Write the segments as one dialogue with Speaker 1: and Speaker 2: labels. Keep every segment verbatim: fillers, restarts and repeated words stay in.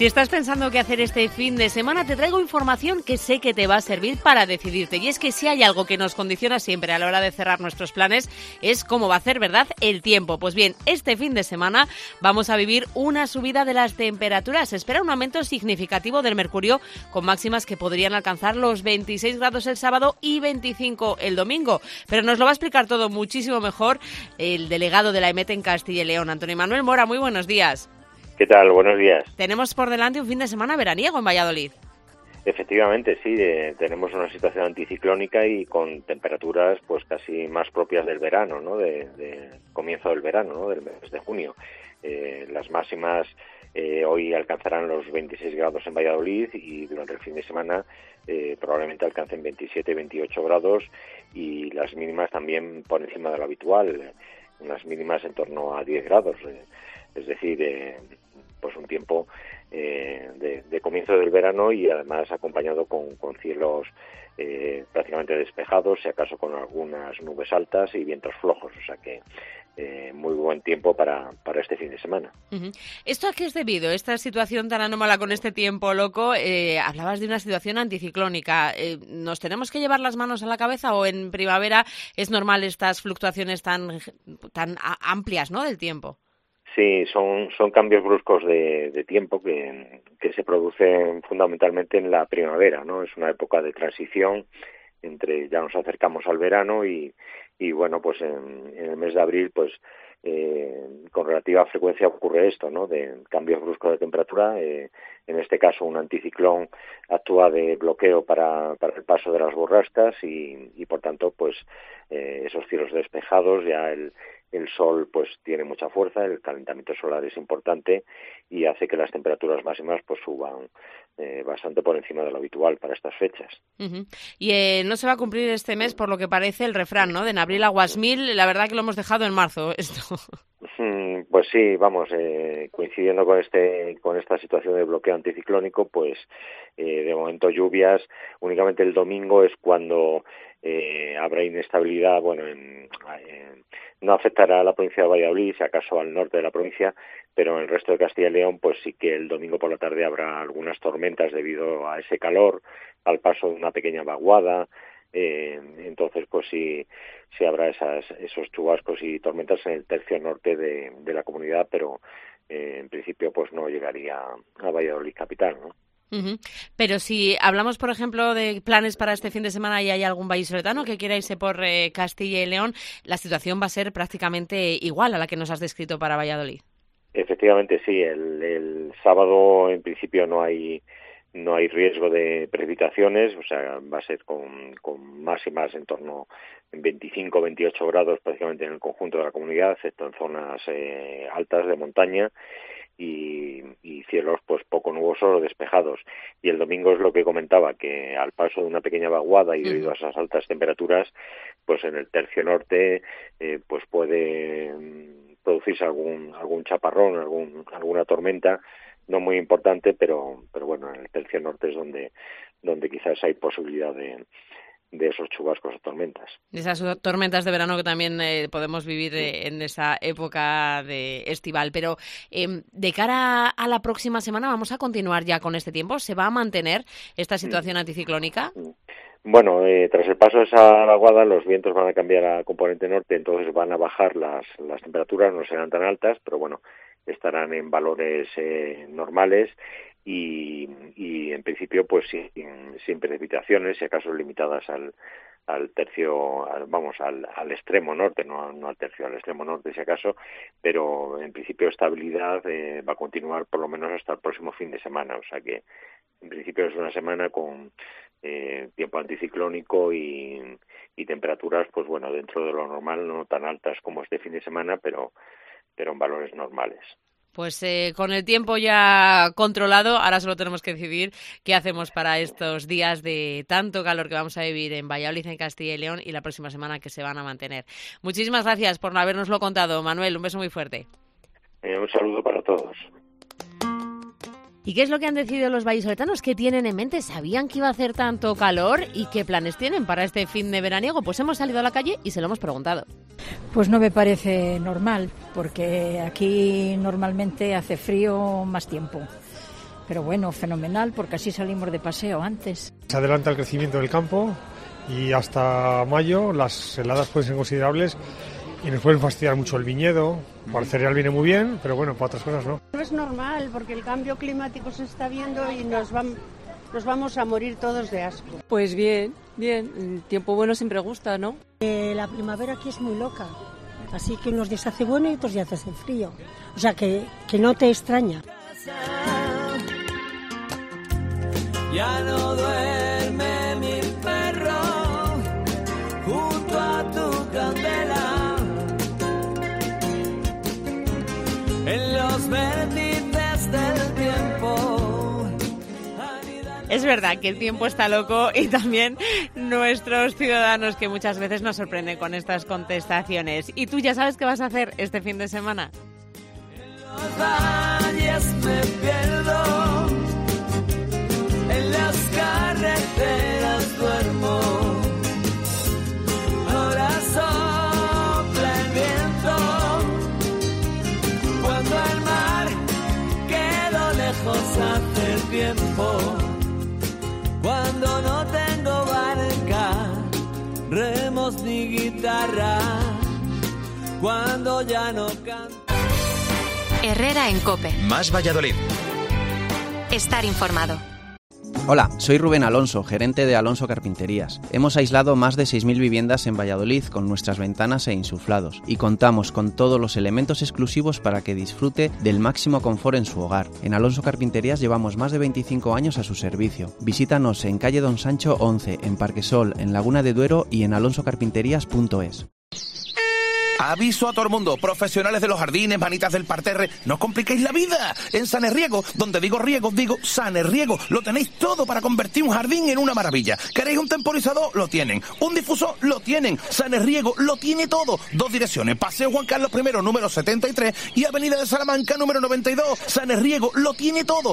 Speaker 1: estás pensando qué hacer este fin de semana, te traigo información que sé que te va a servir para decidirte. Y es que si hay algo que nos condiciona siempre a la hora de cerrar nuestros planes, es cómo va a hacer, ¿verdad?, el tiempo. Pues bien, este fin de semana vamos a vivir una subida de las temperaturas. Se espera un aumento significativo del mercurio, con máximas que podrían alcanzar los veintiséis grados el sábado y veinticinco el domingo. Pero nos lo va a explicar todo muchísimo mejor el delegado de la EMET en Castilla y León, Antonio Manuel Mora. Muy buenos días.
Speaker 2: ¿Qué tal? Buenos días.
Speaker 1: Tenemos por delante un fin de semana veraniego en Valladolid.
Speaker 2: Efectivamente, sí, de, tenemos una situación anticiclónica y con temperaturas pues casi más propias del verano, ¿no? De, de comienzo del verano, ¿no? Del mes de junio. Eh, las máximas eh, hoy alcanzarán los veintiséis grados en Valladolid y durante el fin de semana eh, probablemente alcancen veintisiete, veintiocho grados y las mínimas también por encima de lo habitual, unas mínimas en torno a diez grados. Eh, es decir, eh, pues un tiempo eh, de, de comienzo del verano y además acompañado con, con cielos eh, prácticamente despejados, si acaso con algunas nubes altas y vientos flojos, o sea que eh, muy buen tiempo para, para este fin de semana.
Speaker 1: Uh-huh. ¿Esto a qué es debido? Esta situación tan anómala con este tiempo loco, eh, hablabas de una situación anticiclónica. Eh, ¿Nos tenemos que llevar las manos a la cabeza o en primavera es normal estas fluctuaciones tan, tan amplias, ¿no?, del tiempo?
Speaker 2: Sí, son, son cambios bruscos de, de tiempo que, que se producen fundamentalmente en la primavera, ¿no? Es una época de transición entre, ya nos acercamos al verano y, y bueno, pues en, en el mes de abril, pues eh, con relativa frecuencia ocurre esto, ¿no? De cambios bruscos de temperatura. Eh, en este caso, un anticiclón actúa de bloqueo para, para el paso de las borrascas y, y por tanto, pues eh, esos cielos despejados, ya el El sol pues tiene mucha fuerza, el calentamiento solar es importante y hace que las temperaturas máximas pues suban eh, bastante por encima de lo habitual para estas fechas.
Speaker 1: Uh-huh. Y eh, no se va a cumplir este mes, por lo que parece, el refrán, ¿no? De en abril aguas mil, la verdad que lo hemos dejado en marzo, esto.
Speaker 2: Pues sí, vamos, eh, coincidiendo con este con esta situación de bloqueo anticiclónico, pues eh, de momento lluvias, únicamente el domingo es cuando eh, habrá inestabilidad, bueno, en, en, no afectará a la provincia de Valladolid, si acaso al norte de la provincia, pero en el resto de Castilla y León, pues sí que el domingo por la tarde habrá algunas tormentas debido a ese calor, al paso de una pequeña vaguada. Eh, entonces pues sí, sí habrá esas, esos chubascos y tormentas en el tercio norte de, de la comunidad, pero eh, en principio pues no llegaría a Valladolid capital, ¿no?
Speaker 1: Uh-huh. Pero si hablamos, por ejemplo, de planes para este fin de semana y hay algún vallisoletano que quiera irse por eh, Castilla y León, la situación va a ser prácticamente igual a la que nos has descrito para Valladolid.
Speaker 2: Efectivamente, sí. El, el sábado en principio no hay no hay riesgo de precipitaciones, o sea, va a ser con, con máximas en torno a veinticinco, veintiocho grados prácticamente en el conjunto de la comunidad, excepto en zonas eh, altas de montaña y, y cielos pues poco nubosos o despejados. Y el domingo es lo que comentaba, que al paso de una pequeña vaguada y debido a esas altas temperaturas, pues en el tercio norte eh, pues puede producirse algún algún chaparrón, algún alguna tormenta, no muy importante, pero pero bueno, en el tercio norte es donde donde quizás hay posibilidad de, de esos chubascos o tormentas.
Speaker 1: Esas tormentas de verano que también eh, podemos vivir eh, en esa época de estival. Pero eh, de cara a la próxima semana, ¿vamos a continuar ya con este tiempo? ¿Se va a mantener esta situación anticiclónica?
Speaker 2: Bueno, eh, tras el paso de esa vaguada, los vientos van a cambiar a componente norte, entonces van a bajar las, las temperaturas, no serán tan altas, pero bueno, estarán en valores eh, normales y, y en principio pues sin, sin precipitaciones, si acaso limitadas al, al tercio, al, vamos, al, al extremo norte, no, no al tercio, al extremo norte si acaso, pero en principio estabilidad eh, va a continuar por lo menos hasta el próximo fin de semana, o sea que en principio es una semana con eh, tiempo anticiclónico y, y temperaturas pues bueno, dentro de lo normal, no tan altas como este fin de semana, pero pero en valores normales.
Speaker 1: Pues eh, con el tiempo ya controlado, ahora solo tenemos que decidir qué hacemos para estos días de tanto calor que vamos a vivir en Valladolid, en Castilla y León, y la próxima semana que se van a mantener. Muchísimas gracias por habernoslo contado, Manuel. Un beso muy fuerte.
Speaker 2: Eh, un saludo para todos.
Speaker 1: ¿Y qué es lo que han decidido los vallisoletanos? ¿Qué tienen en mente? ¿Sabían que iba a hacer tanto calor? ¿Y qué planes tienen para este fin de veraniego? Pues hemos salido a la calle y se lo hemos preguntado.
Speaker 3: Pues no me parece normal, porque aquí normalmente hace frío más tiempo. Pero bueno, fenomenal, porque así salimos de paseo antes.
Speaker 4: Se adelanta el crecimiento del campo y hasta mayo las heladas pueden ser considerables y nos pueden fastidiar mucho el viñedo. Para el cereal viene muy bien, pero bueno, para otras cosas no.
Speaker 5: No es normal, porque el cambio climático se está viendo y nos, va, nos vamos a morir todos de asco.
Speaker 6: Pues bien, bien. El tiempo bueno siempre gusta, ¿no?
Speaker 7: Eh, la primavera aquí es muy loca, así que unos días hace bueno y otros días hace frío. O sea, que, que no te extraña.
Speaker 8: Ya no duerme mi perro junto a tu candela. En los vértices del tiempo.
Speaker 1: Es verdad que el tiempo está loco y también nuestros ciudadanos que muchas veces nos sorprenden con estas contestaciones. ¿Y tú ya sabes qué vas a hacer este fin de semana?
Speaker 8: En los valles me pierdo, en las carreteras duermo. Ahora sopla el viento, cuando el mar quedó lejos hace tiempo. Cuando no tengo barca, remos ni guitarra, cuando ya no canto.
Speaker 9: Herrera en COPE.
Speaker 10: Más Valladolid.
Speaker 9: Estar informado.
Speaker 11: Hola, soy Rubén Alonso, gerente de Alonso Carpinterías. Hemos aislado más de seis mil viviendas en Valladolid con nuestras ventanas e insuflados y contamos con todos los elementos exclusivos para que disfrute del máximo confort en su hogar. En Alonso Carpinterías llevamos más de veinticinco años a su servicio. Visítanos en calle Don Sancho once, en Parquesol, en Laguna de Duero y en alonso carpinterías punto es.
Speaker 10: Aviso a todo el mundo, profesionales de los jardines, manitas del parterre, no os compliquéis la vida. En Sanerriego, donde digo riego, digo Sanerriego, lo tenéis todo para convertir un jardín en una maravilla. ¿Queréis un temporizador? Lo tienen. ¿Un difusor? Lo tienen. Sanerriego lo tiene todo. Dos direcciones, Paseo Juan Carlos primero, número setenta y tres y Avenida de Salamanca, número noventa y dos. Sanerriego lo tiene todo.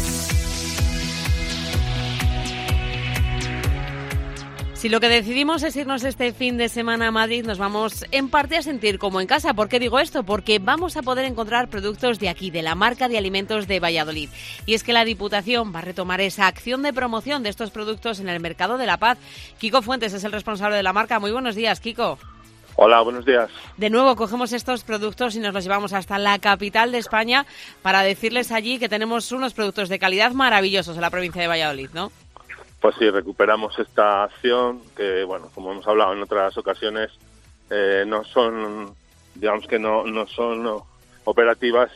Speaker 1: Si lo que decidimos es irnos este fin de semana a Madrid, nos vamos en parte a sentir como en casa. ¿Por qué digo esto? Porque vamos a poder encontrar productos de aquí, de la marca de alimentos de Valladolid. Y es que la Diputación va a retomar esa acción de promoción de estos productos en el Mercado de la Paz. Kiko Fuentes es el responsable de la marca. Muy buenos días, Kiko.
Speaker 12: Hola, buenos días.
Speaker 1: De nuevo cogemos estos productos y nos los llevamos hasta la capital de España para decirles allí que tenemos unos productos de calidad maravillosos en la provincia de Valladolid, ¿no?
Speaker 12: Pues sí, recuperamos esta acción que, bueno, como hemos hablado en otras ocasiones, eh, no son, digamos que no, no son no, operativas,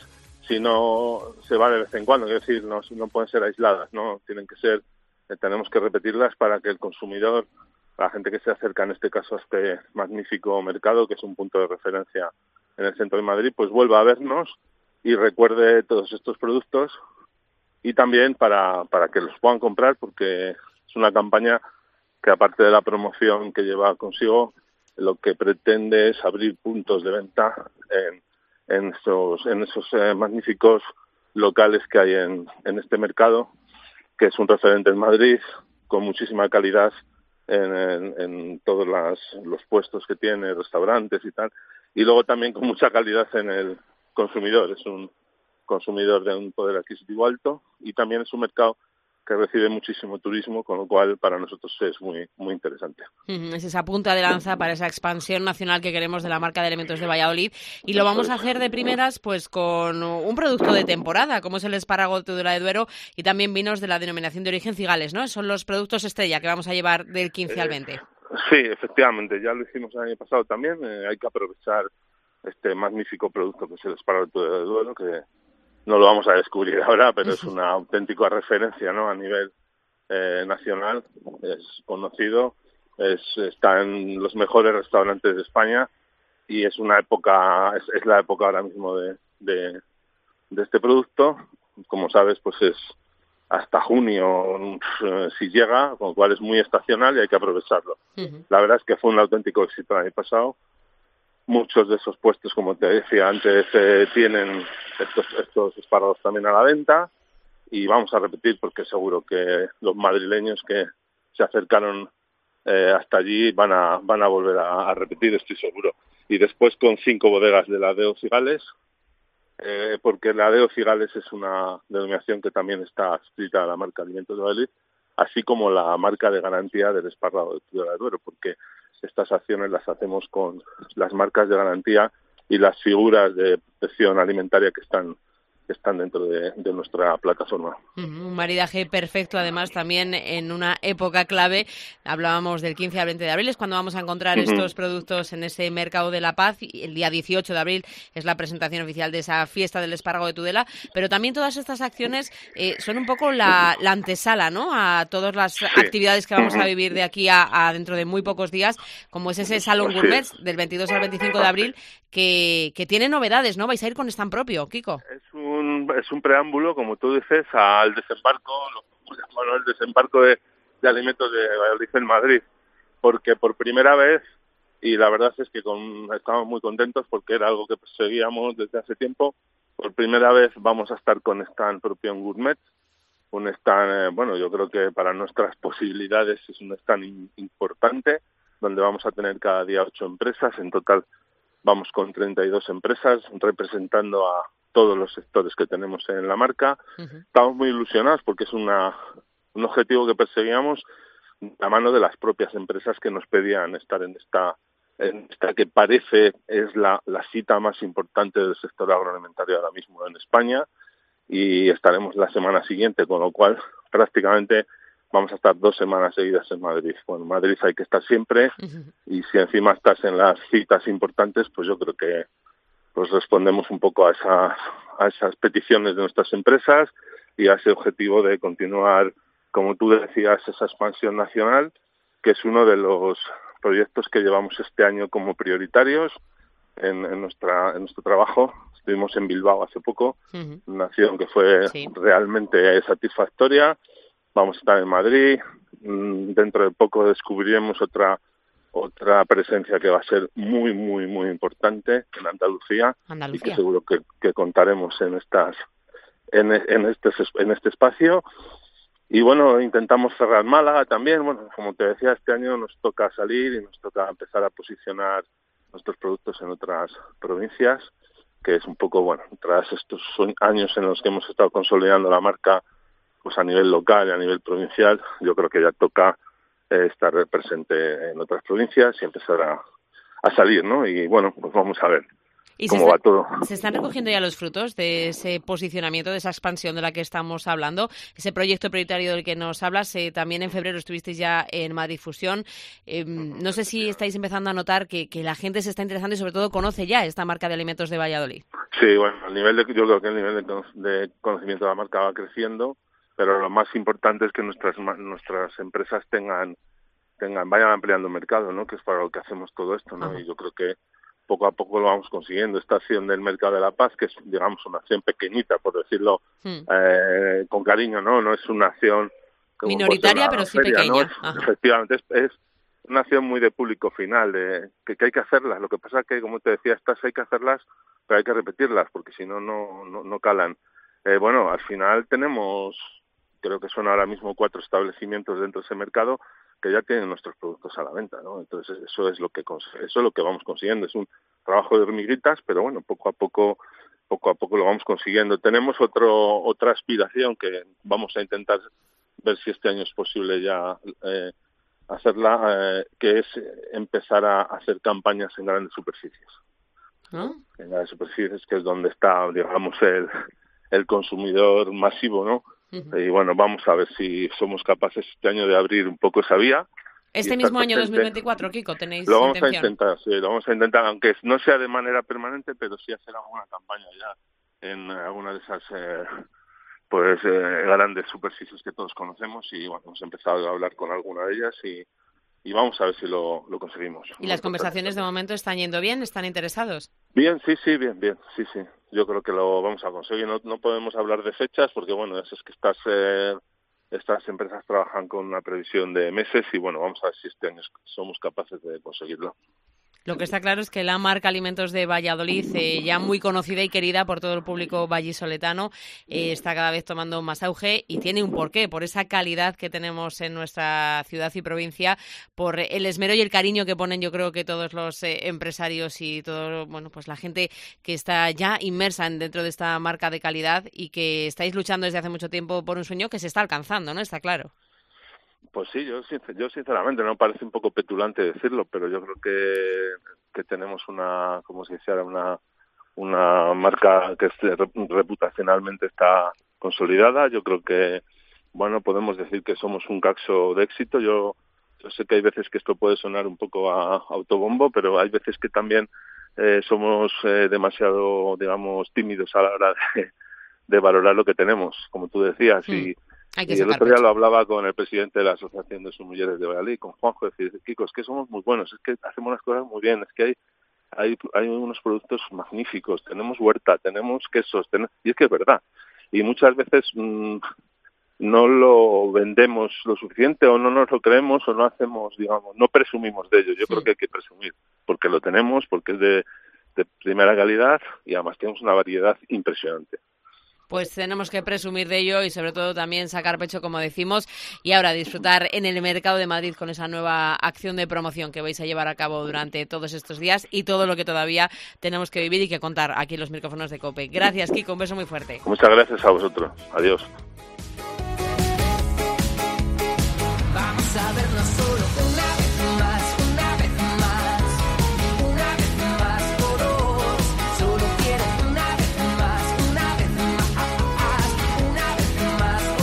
Speaker 12: sino se va de vez en cuando, es decir, no, no pueden ser aisladas, no tienen que ser, eh, tenemos que repetirlas para que el consumidor, la gente que se acerca en este caso a este magnífico mercado, que es un punto de referencia en el centro de Madrid, pues vuelva a vernos y recuerde todos estos productos y también para, para que los puedan comprar, porque es una campaña que, aparte de la promoción que lleva consigo, lo que pretende es abrir puntos de venta en, en esos, en esos eh, magníficos locales que hay en, en este mercado, que es un referente en Madrid, con muchísima calidad en, en, en todos las, los puestos que tiene, restaurantes y tal, y luego también con mucha calidad en el consumidor. Es un consumidor de un poder adquisitivo alto y también es un mercado que recibe muchísimo turismo, con lo cual para nosotros es muy muy interesante.
Speaker 1: Es esa punta de lanza para esa expansión nacional que queremos de la marca de alimentos de Valladolid, y lo vamos a hacer de primeras pues con un producto de temporada, como es el espárrago Tudela de Duero, y también vinos de la denominación de origen Cigales, ¿no? Son los productos estrella que vamos a llevar del quince al veinte.
Speaker 12: Sí, efectivamente, ya lo hicimos el año pasado también. Eh, hay que aprovechar este magnífico producto que es el espárrago Tudela de Duero, que no lo vamos a descubrir ahora, pero es una auténtica referencia, ¿no? A nivel eh, nacional, es conocido, es, está en los mejores restaurantes de España y es una época, es, es la época ahora mismo de, de, de este producto. Como sabes, pues es hasta junio eh, si llega, con lo cual es muy estacional y hay que aprovecharlo. Uh-huh. La verdad es que fue un auténtico éxito el año pasado. Muchos de esos puestos, como te decía antes, eh, tienen estos, estos espárragos también a la venta, y vamos a repetir porque seguro que los madrileños que se acercaron eh, hasta allí van a van a volver a, a repetir, estoy seguro. Y después con cinco bodegas de la Deo Cigales, eh, porque la de Cigales es una denominación que también está adscrita a la marca Alimentos de Valladolid, así como la marca de garantía del espárrago de Tudela de Duero, porque estas acciones las hacemos con las marcas de garantía y las figuras de protección alimentaria que están que están dentro de, de nuestra plataforma.
Speaker 1: Un maridaje perfecto, además, también en una época clave. Hablábamos del quince al veinte de abril, es cuando vamos a encontrar uh-huh. estos productos en ese mercado de la paz. Y el día dieciocho de abril es la presentación oficial de esa fiesta del espárrago de Tudela. Pero también todas estas acciones eh, son un poco la, la antesala, ¿no?, a todas las sí. actividades que vamos uh-huh. a vivir de aquí a, a dentro de muy pocos días, como es ese Salón sí. Gourmet del veintidós al veinticinco de abril, que, que tiene novedades, ¿no? Vais a ir con stand propio, Kiko.
Speaker 12: Es un es un preámbulo, como tú dices, al desembarco, bueno, el desembarco de, de alimentos de Valladolid en Madrid, porque por primera vez, y la verdad es que con, estamos muy contentos porque era algo que seguíamos desde hace tiempo, por primera vez vamos a estar con stand propio en Gourmet, un stand, eh, bueno, yo creo que para nuestras posibilidades es un stand in, importante, donde vamos a tener cada día ocho empresas, en total vamos con treinta y dos empresas representando a todos los sectores que tenemos en la marca. Uh-huh. Estamos muy ilusionados porque es una un objetivo que perseguíamos a mano de las propias empresas que nos pedían estar en esta, en esta que parece es la, la cita más importante del sector agroalimentario ahora mismo en España, y estaremos la semana siguiente, con lo cual prácticamente vamos a estar dos semanas seguidas en Madrid. Bueno, en Madrid hay que estar siempre, uh-huh. y si encima estás en las citas importantes, pues yo creo que pues respondemos un poco a esas, a esas peticiones de nuestras empresas y a ese objetivo de continuar, como tú decías, esa expansión nacional, que es uno de los proyectos que llevamos este año como prioritarios en, en, nuestra, en nuestro trabajo. Estuvimos en Bilbao hace poco, uh-huh. una acción que fue sí. realmente satisfactoria. Vamos a estar en Madrid, dentro de poco descubriremos otra otra presencia que va a ser muy, muy, muy importante en Andalucía, Andalucía. y que seguro que, que contaremos en estas en, en este en este espacio. Y bueno, intentamos cerrar Málaga también. Bueno, como te decía, este año nos toca salir y nos toca empezar a posicionar nuestros productos en otras provincias, que es un poco, bueno, tras estos años en los que hemos estado consolidando la marca pues a nivel local y a nivel provincial, yo creo que ya toca eh, estar presente en otras provincias y empezar a, a salir, ¿no? Y bueno, pues vamos a ver
Speaker 1: ¿Y
Speaker 12: cómo
Speaker 1: se
Speaker 12: va
Speaker 1: está,
Speaker 12: todo.
Speaker 1: ¿Se están recogiendo ya los frutos de ese posicionamiento, de esa expansión de la que estamos hablando? Ese proyecto prioritario del que nos hablas, eh, también en febrero estuvisteis ya en Madrid Fusión. Eh, no sé si estáis empezando a notar que, que la gente se está interesando y sobre todo conoce ya esta marca de alimentos de Valladolid.
Speaker 12: Sí, bueno, el nivel de, yo creo que el nivel de, de conocimiento de la marca va creciendo, pero lo más importante es que nuestras nuestras empresas tengan tengan vayan ampliando mercado, ¿no? Que es para lo que hacemos todo esto, ¿no? Ajá. Y yo creo que poco a poco lo vamos consiguiendo. Esta acción del Mercado de la Paz, que es, digamos, una acción pequeñita, por decirlo hmm. eh, con cariño, ¿no? No es una acción como
Speaker 1: minoritaria, pero sí feria, pequeña.
Speaker 12: ¿no? Es, efectivamente, es, es una acción muy de público final, de que, que hay que hacerlas. Lo que pasa es que, como te decía, estas hay que hacerlas, pero hay que repetirlas, porque si no, no, no calan. Eh, bueno, al final tenemos, creo que son ahora mismo cuatro establecimientos dentro de ese mercado que ya tienen nuestros productos a la venta, ¿no? Entonces eso es lo que eso es lo que vamos consiguiendo. Es un trabajo de hormiguitas, pero bueno, poco a poco poco a poco lo vamos consiguiendo. Tenemos otro otra aspiración que vamos a intentar ver si este año es posible ya eh, hacerla, eh, que es empezar a hacer campañas en grandes superficies. ¿Ah? En grandes superficies, que es donde está, digamos, el el consumidor masivo, ¿no? Uh-huh. Y bueno, vamos a ver si somos capaces este año de abrir un poco esa vía.
Speaker 1: Este mismo año dos mil veinticuatro, Kiko, tenéis
Speaker 12: lo vamos
Speaker 1: intención.
Speaker 12: a intentar, sí, lo vamos a intentar, aunque no sea de manera permanente, pero sí hacer alguna campaña ya en alguna de esas eh, pues eh, grandes superficies que todos conocemos, y bueno, hemos empezado a hablar con alguna de ellas y, y vamos a ver si lo, lo conseguimos.
Speaker 1: ¿Y las conversaciones de momento están yendo bien? ¿Están interesados?
Speaker 12: Bien, sí, sí, bien, bien, sí, sí. Yo creo que lo vamos a conseguir. No, no podemos hablar de fechas porque, bueno, eso es que estas eh, estas empresas trabajan con una previsión de meses y, bueno, vamos a ver si este año somos capaces de conseguirlo.
Speaker 1: Lo que está claro es que la marca Alimentos de Valladolid, eh, ya muy conocida y querida por todo el público vallisoletano, eh, está cada vez tomando más auge y tiene un porqué, por esa calidad que tenemos en nuestra ciudad y provincia, por el esmero y el cariño que ponen, yo creo que todos los eh, empresarios y todo, bueno, pues la gente que está ya inmersa en, dentro de esta marca de calidad y que estáis luchando desde hace mucho tiempo por un sueño que se está alcanzando, ¿no? Está claro.
Speaker 12: Pues sí, yo, yo sinceramente, no parece un poco petulante decirlo, pero yo creo que, que tenemos una, como se dijera, una, una marca que reputacionalmente está consolidada. Yo creo que, bueno, podemos decir que somos un caso de éxito. Yo, yo sé que hay veces que esto puede sonar un poco a autobombo, pero hay veces que también eh, somos eh, demasiado, digamos, tímidos a la hora de, de valorar lo que tenemos, como tú decías, mm. y
Speaker 1: Hay que
Speaker 12: y el otro día lo hablaba con el presidente de la Asociación de Sumilleres de Valladolid, con Juanjo, decir, Kiko, es que somos muy buenos, es que hacemos las cosas muy bien, es que hay hay, hay unos productos magníficos, tenemos huerta, tenemos quesos, ten... y es que es verdad. Y muchas veces mmm, no lo vendemos lo suficiente o no nos lo creemos o no hacemos, digamos, no presumimos de ello. Yo sí. creo que hay que presumir, porque lo tenemos, porque es de, de primera calidad y además tenemos una variedad impresionante.
Speaker 1: Pues tenemos que presumir de ello y sobre todo también sacar pecho, como decimos, y ahora disfrutar en el Mercado de Madrid con esa nueva acción de promoción que vais a llevar a cabo durante todos estos días y todo lo que todavía tenemos que vivir y que contar aquí en los micrófonos de COPE. Gracias, Kiko, un beso muy fuerte.
Speaker 12: Muchas gracias a vosotros. Adiós.
Speaker 8: Vamos a vernos solo una vez más, una vez más, una vez más o dos. Solo quiero una vez más, una vez más, una vez más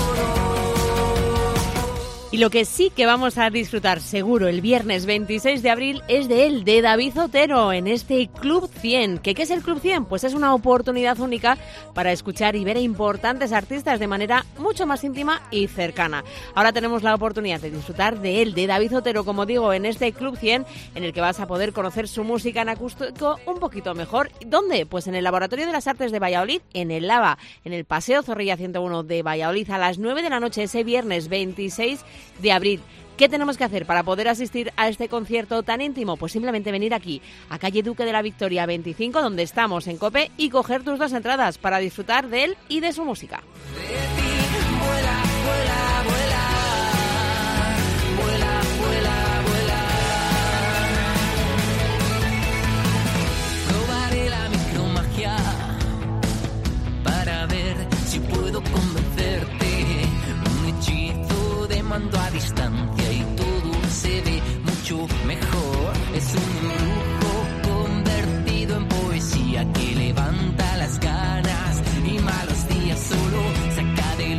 Speaker 8: o dos.
Speaker 1: Y lo que sí que vamos a disfrutar seguro el viernes veintiséis de abril es de él, de David Otero, en este Club cien. ¿Qué, ¿Qué es el Club cien? Pues es una oportunidad única para escuchar y ver a importantes artistas de manera mucho más íntima y cercana. Ahora tenemos la oportunidad de disfrutar de él, de David Otero, como digo, en este Club cien, en el que vas a poder conocer su música en acústico un poquito mejor. ¿Dónde? Pues en el Laboratorio de las Artes de Valladolid, en el Lava, en el Paseo Zorrilla ciento uno de Valladolid, a las nueve de la noche, ese viernes veintiséis de abril. ¿Qué tenemos que hacer para poder asistir a este concierto tan íntimo? Pues simplemente venir aquí, a calle Duque de la Victoria veinticinco, donde estamos en COPE, y coger tus dos entradas para disfrutar de él y de su música.
Speaker 8: Probaré la micromagia para ver si puedo convencerte. Un hechizo de mando a distancia y todo se ve mucho mejor. Es un embrujo convertido en poesía que levanta las ganas y malos días solo saca de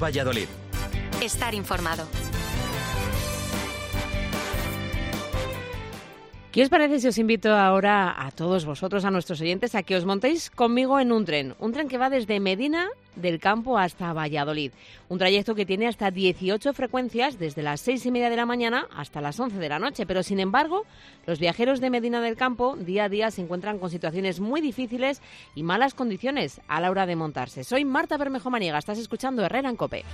Speaker 13: Valladolid.
Speaker 9: Estar informado.
Speaker 1: ¿Qué os parece si os invito ahora a todos vosotros, a nuestros oyentes, a que os montéis conmigo en un tren? Un tren que va desde Medina del Campo hasta Valladolid. Un trayecto que tiene hasta dieciocho frecuencias desde las seis y media de la mañana hasta las once de la noche. Pero, sin embargo, los viajeros de Medina del Campo día a día se encuentran con situaciones muy difíciles y malas condiciones a la hora de montarse. Soy Marta Bermejo Maniega, estás escuchando Herrera en COPE.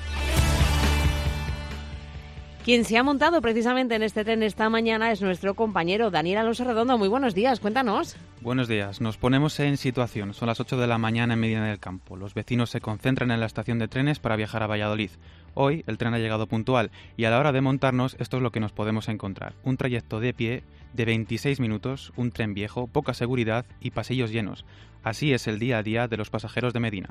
Speaker 1: Quien se ha montado precisamente en este tren esta mañana es nuestro compañero Daniel Alonso Redondo. Muy buenos días, cuéntanos.
Speaker 14: Buenos días, nos ponemos en situación. Son las ocho de la mañana en Medina del Campo. Los vecinos se concentran en la estación de trenes para viajar a Valladolid. Hoy el tren ha llegado puntual y a la hora de montarnos esto es lo que nos podemos encontrar. Un trayecto de pie de veintiséis minutos, un tren viejo, poca seguridad y pasillos llenos. Así es el día a día de los pasajeros de Medina.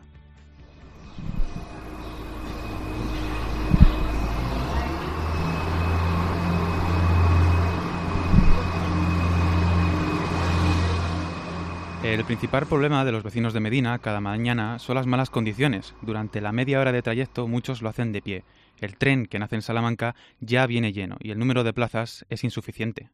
Speaker 14: El principal problema de los vecinos de Medina cada mañana son las malas condiciones. Durante la media hora de trayecto muchos lo hacen de pie. El tren que nace en Salamanca ya viene lleno y el número de plazas es insuficiente.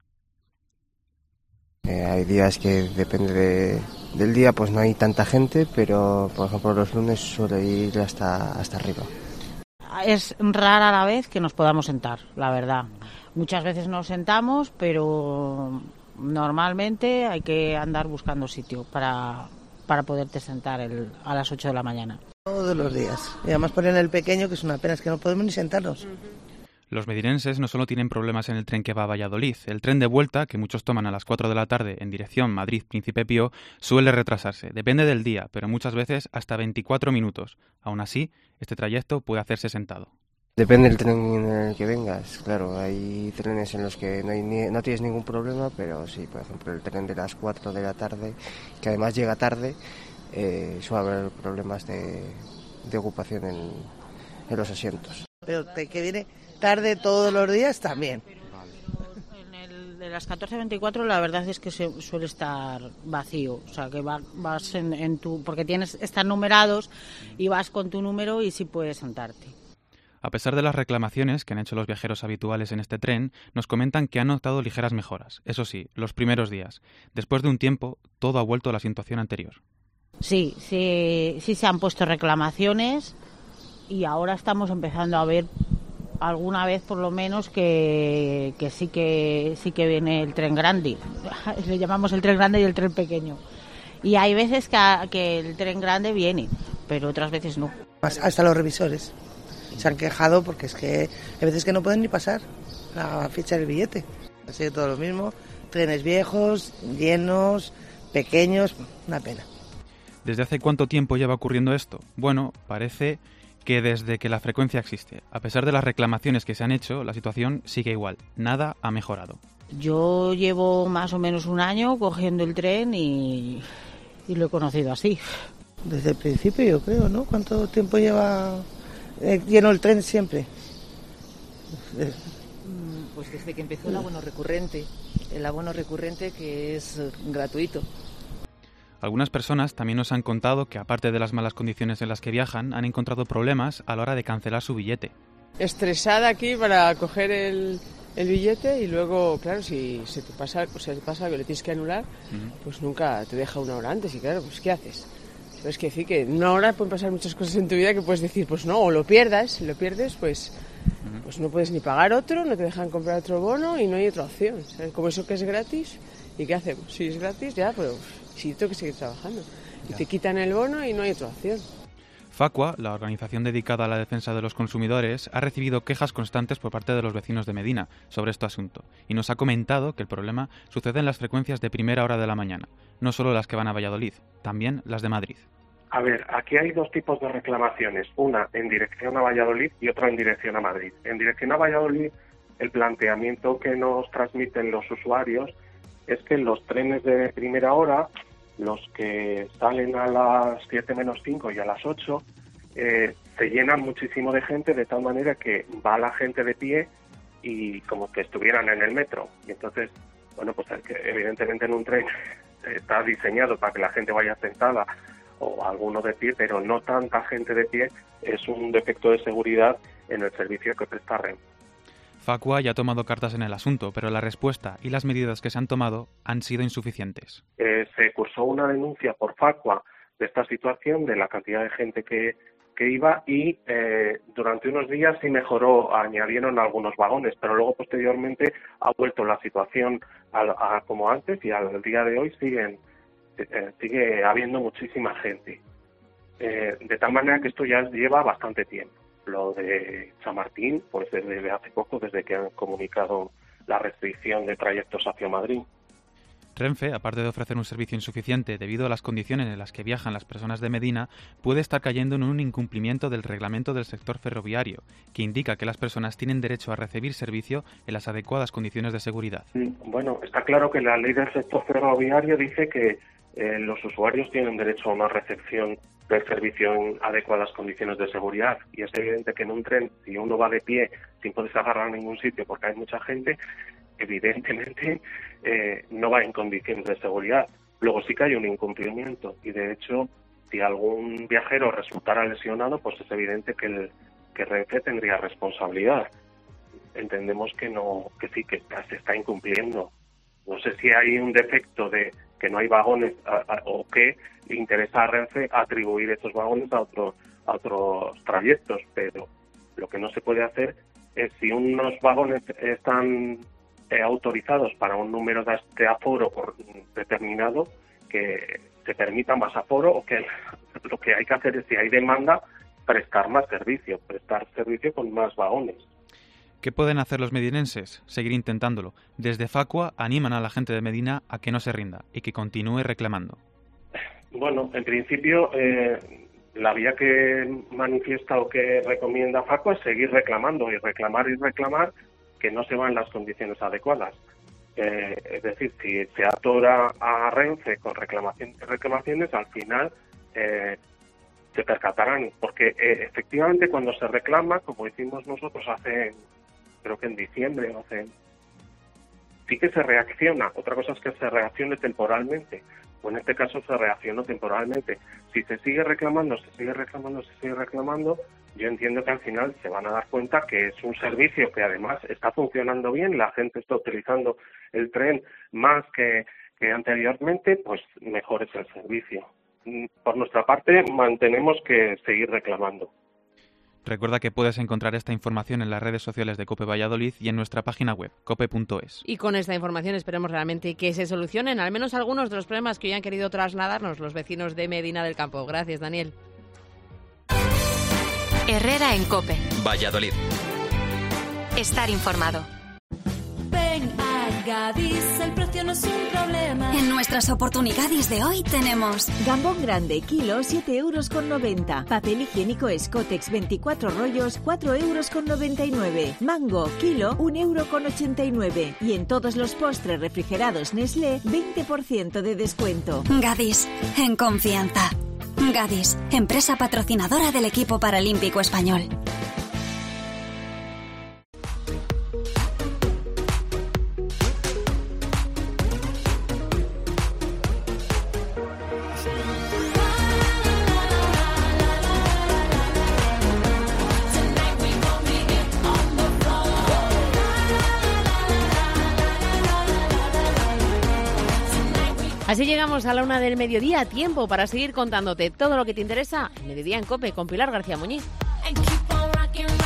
Speaker 15: Eh, hay días que depende de, del día, pues no hay tanta gente, pero por ejemplo los lunes suele ir hasta, hasta arriba.
Speaker 16: Es rara la vez que nos podamos sentar, la verdad. Muchas veces nos sentamos, pero normalmente hay que andar buscando sitio para, para poderte sentar el, a las ocho de la mañana.
Speaker 17: Todos los días. Y además ponen el pequeño, que es una pena, es que no podemos ni sentarnos.
Speaker 14: Los medinenses no solo tienen problemas en el tren que va a Valladolid. El tren de vuelta, que muchos toman a las cuatro de la tarde en dirección Madrid-Príncipe Pío, suele retrasarse. Depende del día, pero muchas veces hasta veinticuatro minutos. Aún así, este trayecto puede hacerse sentado.
Speaker 15: Depende del tren en el que vengas, claro, hay trenes en los que no, hay ni, no tienes ningún problema, pero sí, por ejemplo, el tren de las cuatro de la tarde, que además llega tarde, eh, suele haber problemas de, de ocupación en, en los asientos.
Speaker 17: Pero te, que viene tarde todos los días también.
Speaker 16: En el de las catorce a veinticuatro la verdad es que se, suele estar vacío, o sea que va, vas en, en tu, porque tienes, están numerados y vas con tu número y sí puedes sentarte.
Speaker 14: A pesar de las reclamaciones que han hecho los viajeros habituales en este tren, nos comentan que han notado ligeras mejoras. Eso sí, los primeros días. Después de un tiempo, todo ha vuelto a la situación anterior.
Speaker 16: Sí, sí, sí se han puesto reclamaciones y ahora estamos empezando a ver alguna vez por lo menos que, que sí que sí que viene el tren grande. Le llamamos el tren grande y el tren pequeño. Y hay veces que, que el tren grande viene, pero otras veces no.
Speaker 17: Hasta los revisores se han quejado porque es que hay veces que no pueden ni pasar la ficha del billete. Ha sido todo lo mismo, trenes viejos, llenos, pequeños, una pena.
Speaker 14: ¿Desde hace cuánto tiempo lleva ocurriendo esto? Bueno, parece que desde que la frecuencia existe. A pesar de las reclamaciones que se han hecho, la situación sigue igual. Nada ha mejorado.
Speaker 16: Yo llevo más o menos un año cogiendo el tren y, y lo he conocido así.
Speaker 17: Desde el principio yo creo, ¿no? ¿Cuánto tiempo lleva eh, lleno el tren siempre?
Speaker 6: Pues desde que empezó el abono recurrente. El abono recurrente que es gratuito.
Speaker 14: Algunas personas también nos han contado que, aparte de las malas condiciones en las que viajan, han encontrado problemas a la hora de cancelar su billete.
Speaker 6: Estresada aquí para coger el, el billete y luego, claro, si se te pasa, o sea, te pasa que le tienes que anular, uh-huh. pues nunca te deja una hora antes y claro, pues ¿qué haces? Tienes que decir que en una hora pueden pasar muchas cosas en tu vida que puedes decir, pues no, o lo pierdas, si lo pierdes, pues, uh-huh. pues no puedes ni pagar otro, no te dejan comprar otro bono y no hay otra opción. ¿Sabes? Como eso que es gratis, ¿y qué hacemos? Si es gratis, ya, pero si tengo que seguir trabajando. Y ya. Te quitan el bono y no hay otra opción.
Speaker 14: Facua, la organización dedicada a la defensa de los consumidores, ha recibido quejas constantes por parte de los vecinos de Medina sobre este asunto y nos ha comentado que el problema sucede en las frecuencias de primera hora de la mañana, no solo las que van a Valladolid, también las de Madrid.
Speaker 18: A ver, aquí hay dos tipos de reclamaciones, una en dirección a Valladolid y otra en dirección a Madrid. En dirección a Valladolid, el planteamiento que nos transmiten los usuarios es que los trenes de primera hora, los que salen a las siete menos cinco y a las ocho, eh, se llenan muchísimo de gente de tal manera que va la gente de pie y como que estuvieran en el metro. Y entonces, bueno, pues evidentemente en un tren está diseñado para que la gente vaya sentada o alguno de pie, pero no tanta gente de pie, es un defecto de seguridad en el servicio que presta Renfe.
Speaker 14: Facua ya ha tomado cartas en el asunto, pero la respuesta y las medidas que se han tomado han sido insuficientes.
Speaker 18: Eh, se cursó una denuncia por Facua de esta situación, de la cantidad de gente que, que iba, y eh, durante unos días sí mejoró, añadieron algunos vagones, pero luego posteriormente ha vuelto la situación a, a como antes, y al día de hoy siguen eh, sigue habiendo muchísima gente. Eh, de tal manera que esto ya lleva bastante tiempo. Lo de Chamartín, pues desde hace poco, desde que han comunicado la restricción de trayectos hacia Madrid.
Speaker 14: Renfe, aparte de ofrecer un servicio insuficiente debido a las condiciones en las que viajan las personas de Medina, puede estar cayendo en un incumplimiento del reglamento del sector ferroviario, que indica que las personas tienen derecho a recibir servicio en las adecuadas condiciones de seguridad.
Speaker 18: Bueno, está claro que la ley del sector ferroviario dice que eh, los usuarios tienen derecho a una recepción del servicio en adecuadas condiciones de seguridad, y es evidente que en un tren, si uno va de pie sin poderse agarrar a ningún sitio porque hay mucha gente, evidentemente eh, no va en condiciones de seguridad. Luego sí que hay un incumplimiento, y de hecho, si algún viajero resultara lesionado, pues es evidente que el que Renfe tendría responsabilidad. Entendemos que no, que sí, que está, se está incumpliendo. No sé si hay un defecto de que no hay vagones a, a, o que le interesa a Renfe atribuir estos vagones a, otro, a otros trayectos, pero lo que no se puede hacer es, si unos vagones están eh, autorizados para un número de, de aforo por, determinado, que se permita más aforo, o que lo que hay que hacer es, si hay demanda, prestar más servicio, prestar servicio con más vagones.
Speaker 14: ¿Qué pueden hacer los medinenses? Seguir intentándolo. Desde Facua animan a la gente de Medina a que no se rinda y que continúe reclamando.
Speaker 18: Bueno, en principio, eh, la vía que manifiesta o que recomienda Facua es seguir reclamando y reclamar y reclamar que no se van las condiciones adecuadas. Eh, es decir, si se atora a Renfe con reclamaciones, reclamaciones al final eh, se percatarán, porque eh, efectivamente cuando se reclama, como hicimos nosotros hace, creo que en diciembre, hace, sí que se reacciona. Otra cosa es que se reaccione temporalmente, o en este caso se reaccionó temporalmente. Si se sigue reclamando, se sigue reclamando, se sigue reclamando, yo entiendo que al final se van a dar cuenta que es un servicio que además está funcionando bien, la gente está utilizando el tren más que, que anteriormente, pues mejor es el servicio. Por nuestra parte, mantenemos que seguir reclamando.
Speaker 14: Recuerda que puedes encontrar esta información en las redes sociales de COPE Valladolid y en nuestra página web, cope punto es.
Speaker 1: Y con esta información esperemos realmente que se solucionen al menos algunos de los problemas que hoy han querido trasladarnos los vecinos de Medina del Campo. Gracias, Daniel.
Speaker 9: Herrera en COPE.
Speaker 13: Valladolid.
Speaker 9: Estar informado.
Speaker 8: Ven a Gadis, el precio no es un problema.
Speaker 19: En nuestras oportunidades de hoy tenemos
Speaker 20: gambón grande, kilo, siete euros con noventa. Papel higiénico Escotex, veinticuatro rollos, cuatro euros con noventa y nueve. Mango, kilo, un euro con ochenta y nueve. Y en todos los postres refrigerados Nestlé, veinte por ciento de descuento.
Speaker 19: Gadis, en confianza. Gadis, empresa patrocinadora del equipo paralímpico español.
Speaker 1: Así llegamos a la una del mediodía, a tiempo para seguir contándote todo lo que te interesa en Mediodía en COPE con Pilar García Muñiz.